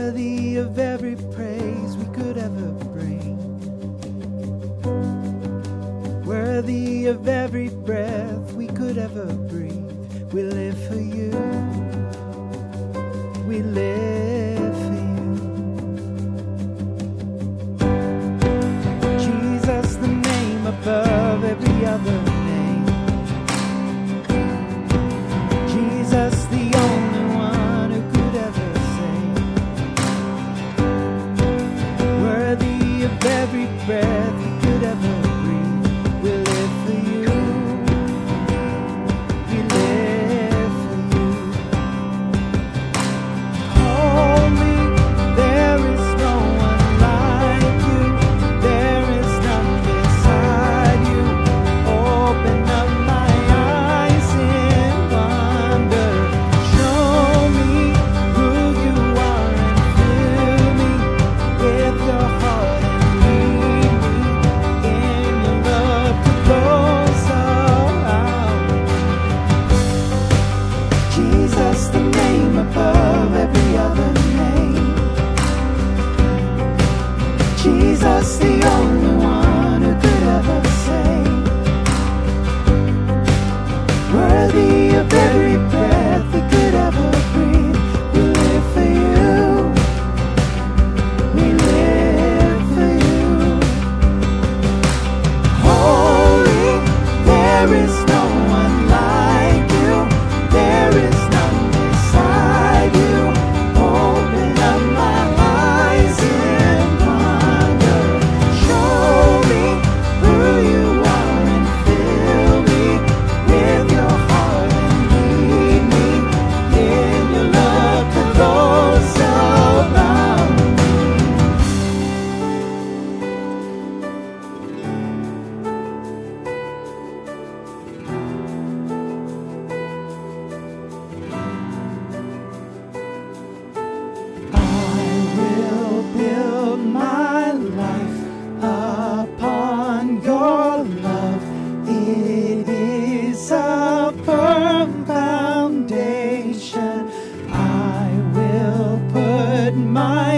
worthy of every praise we could ever bring, worthy of every breath we could ever breathe. We live for you, we live for you. Jesus, the name above every other name. Jesus, the only one who could ever save, worthy of every breath you could ever breathe. We live for you, we live for you. Holy, there is no one like you, there is none beside you. Open up my eyes in wonder, show me who you are and fill me with your heart and lead me in your love to go so out. Jesus, the name above every other name. Jesus, the only one who could ever save, worthy of every breath we could ever breathe. We live for you, we live for you. Holy, there is no one like you, there is none beside you. Open up my eyes in wonder, show me who you are and fill me with your heart and lead me in your love to go so loud. I will build my life upon your love. It is a firm foundation. I will put my